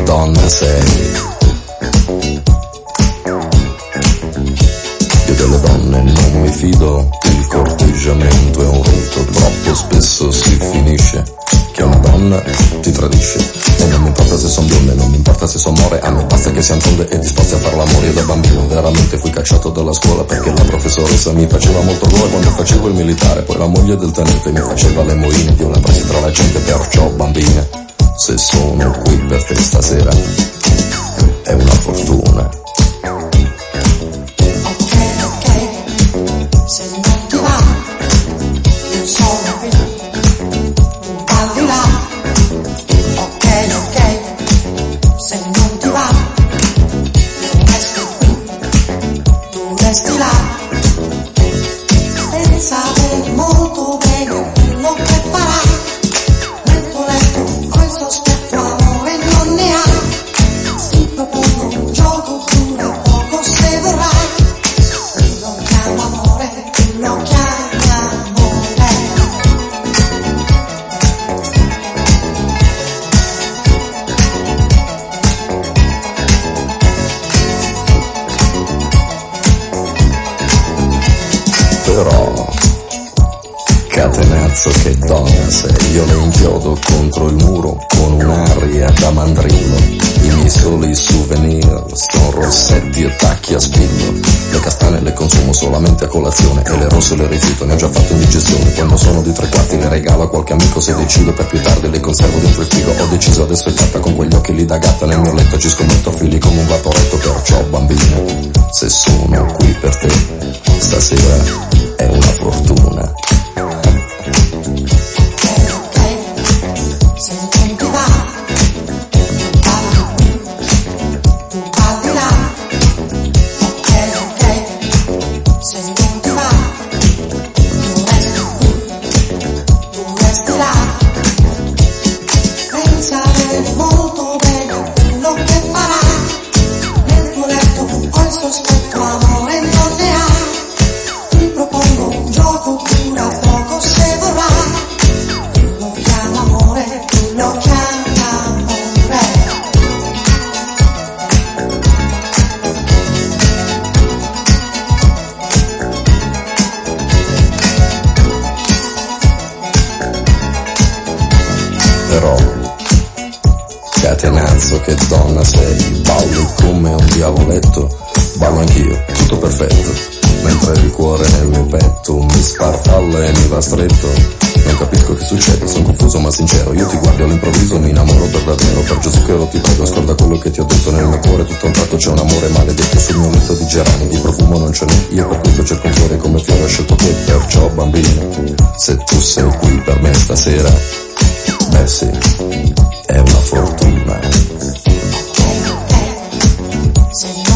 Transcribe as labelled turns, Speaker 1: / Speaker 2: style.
Speaker 1: donna sei. Io delle donne non mi fido, il corteggiamento è un rito, troppo spesso si finisce che una donna ti tradisce. E non mi importa se son bionde, non mi importa se son more, a me basta che siano tonde e disposte a far l'amore. Io da bambino veramente fui cacciato dalla scuola perché la professoressa mi faceva molto gola quando facevo il militare. Poi la moglie del tenente mi faceva le moine, io la presi tra la gente, perciò bambina, se sono qui per te stasera è una fortuna.
Speaker 2: Se non ti va, io sono qui, tu balli là. Ok, se non ti va, io resto qui, tu resti là. Pensate molto bene a quello che farà, nel tuo letto col sospetto amore non ne ha. Ti propongo un gioco, dura poco se vorrai. Lo chiamo amore, lo chiami amore.
Speaker 1: Però catenazzo che donna sei, io le inchiodo contro il muro con un'aria da mandrillo. I miei soli souvenir sono rossetti e tacchi a spillo. Le castane le consumo solamente a colazione e le rosse le rifiuto, ne ho già fatto indigestione. Quando sono di 3/4 le regalo a qualche amico, se decido per più tardi le conservo dentro il frigo. Ho deciso adesso è fatta con quegli occhi lì da gatta, nel mio letto ci scommetto fili come un vaporetto. Perciò bambina, se sono qui per te stasera è una fortuna.
Speaker 2: Se non ti va, tu balli qui, tu balli là. Ok, se non ti va, io resto qui, tu resti là. Pensare molto bene a quello che farà, nel tuo letto col sospetto amore non ne ha. Ti propongo un gioco, dura poco se vorrai. Lo chiamo amore, lo chiami amore.
Speaker 1: Però catenazzo che donna sei, balli come un diavoletto, ballo anch'io, tutto perfetto. Mentre il cuore nel mio petto mi sfarfalla e mi va stretto. Non capisco che succede, sono confuso ma sincero. Io ti guardo all'improvviso, mi innamoro per davvero. Per Gesù che lo ti prego, scorda quello che ti ho detto. Nel mio cuore tutto a un tratto c'è un amore maledetto. Sul mio letto di gerani, di profumo non ce n'è. Io per questo cerco un fiore come fiore, ho scelto te. Perciò bambina, se tu sei qui per me stasera, beh sì, è una fortuna.
Speaker 2: Se non